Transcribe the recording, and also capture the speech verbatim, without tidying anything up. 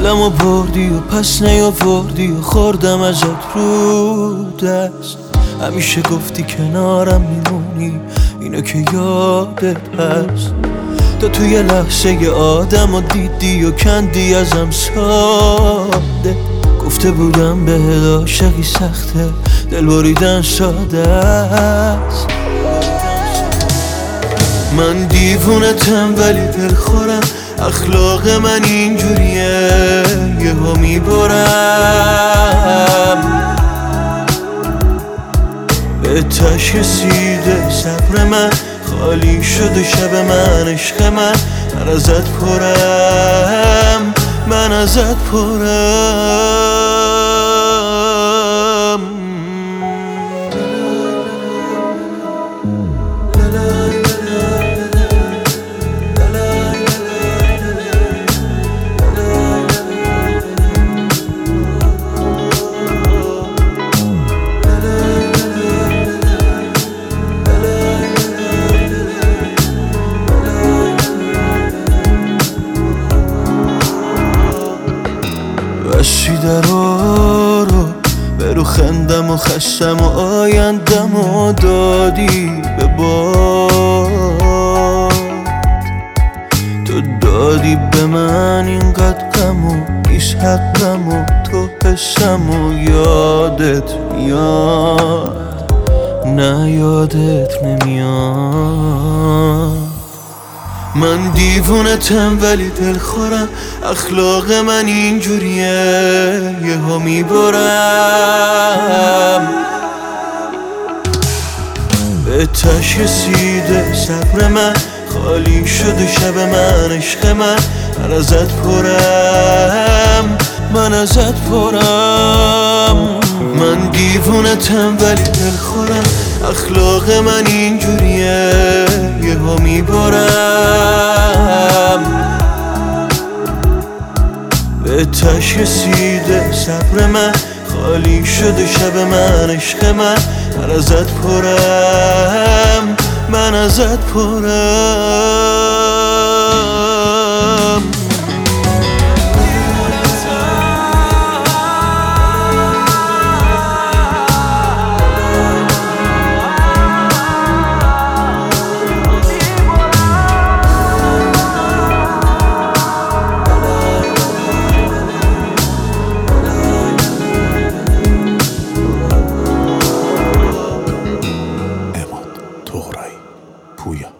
دلمو بردی و پس نیاوردی و خوردم ازت رو دست. همیشه گفتی کنارم میمونی، اینو که یادت هست. تا توی لحظه ی آدم و دیدی و کندی ازم ساده. گفته بودم بهت عاشقی سخته، دل بریدن ساده است. من دیوونتم ولی دلخورم، اخلاق من اینجوریه یهو میبرم. به تش رسیده صبر من، خالی شده شب من، عشق من. من ازت پرم، من ازت پرم. بستی درا رو به رو خندم و خستم و آیندم و دادی به باد. تو دادی به من اینقدر غم و نیست حقم و تو حسم و یادت میاد، نه یادت نمیاد. من دیوونتم ولی دلخورم، اخلاق من اینجوریه یهو میبرم. به تش رسیده صبر من، خالی شده شب من، عشق من. من ازت پرم، من ازت پرم. من دیوونتم ولی دلخورم، اخلاق من اینجوریه یهو میبرم. به تش رسیده صبر من، خالی شده شب من، عشق من. من ازت پرم، من ازت پرم. Toğray, Puya.